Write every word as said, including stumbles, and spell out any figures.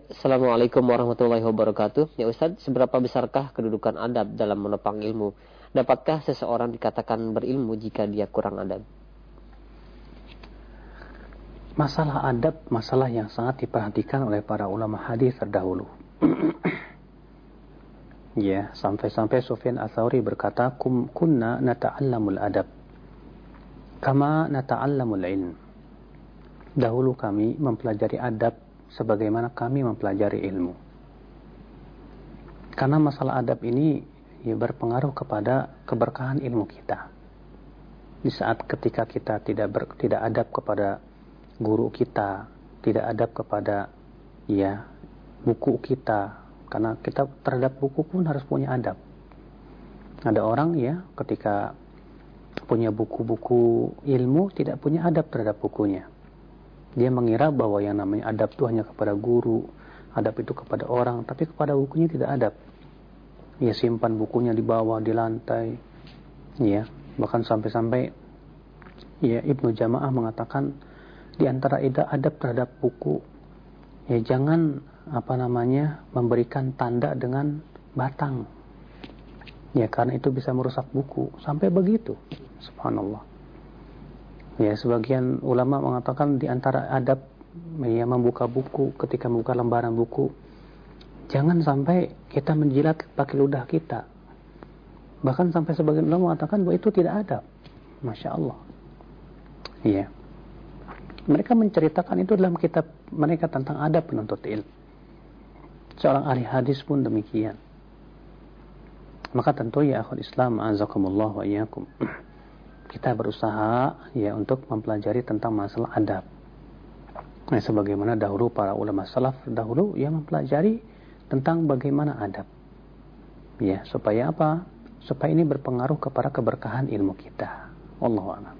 Assalamualaikum warahmatullahi wabarakatuh. Ya Ustaz, seberapa besarkah kedudukan adab dalam menopang ilmu? Dapatkah seseorang dikatakan berilmu jika dia kurang adab? Masalah adab, masalah yang sangat diperhatikan oleh para ulama hadis terdahulu. Ya, sampai-sampai Sufyan Ats-Tsauri berkata, Kum kunna nata'allamul adab kama nata'allamul ilm. Dahulu kami mempelajari adab sebagaimana kami mempelajari ilmu. Karena masalah adab ini ya, berpengaruh kepada keberkahan ilmu kita. Di saat ketika kita tidak ber, tidak adab kepada guru kita, tidak adab kepada ya buku kita, karena kita terhadap buku pun harus punya adab. Ada orang ya ketika punya buku-buku ilmu tidak punya adab terhadap bukunya. Dia mengira bahwa yang namanya adab itu hanya kepada guru, adab itu kepada orang, tapi kepada bukunya tidak adab. Ia simpan bukunya di bawah, di lantai, ya. Bahkan sampai-sampai ya Ibnu Jamaah mengatakan di antara adab terhadap buku, ya jangan apa namanya memberikan tanda dengan batang, ya karena itu bisa merusak buku. Sampai begitu, subhanallah. Ya, sebagian ulama mengatakan di antara adab ya membuka buku, ketika membuka lembaran buku, jangan sampai kita menjilat pakai ludah kita. Bahkan sampai sebagian ulama mengatakan bahwa itu tidak adab. Masya Allah. Ya. Mereka menceritakan itu dalam kitab mereka tentang adab penuntut ilmu. Seorang ahli hadis pun demikian. Maka tentu ya akhul Islam, azakumullah wa iyyakum, kita berusaha ya untuk mempelajari tentang masalah adab. Nah, sebagaimana dahulu para ulama salaf dahulu ya mempelajari tentang bagaimana adab. Ya, supaya apa? Supaya ini berpengaruh kepada keberkahan ilmu kita. Wallahu a'lam.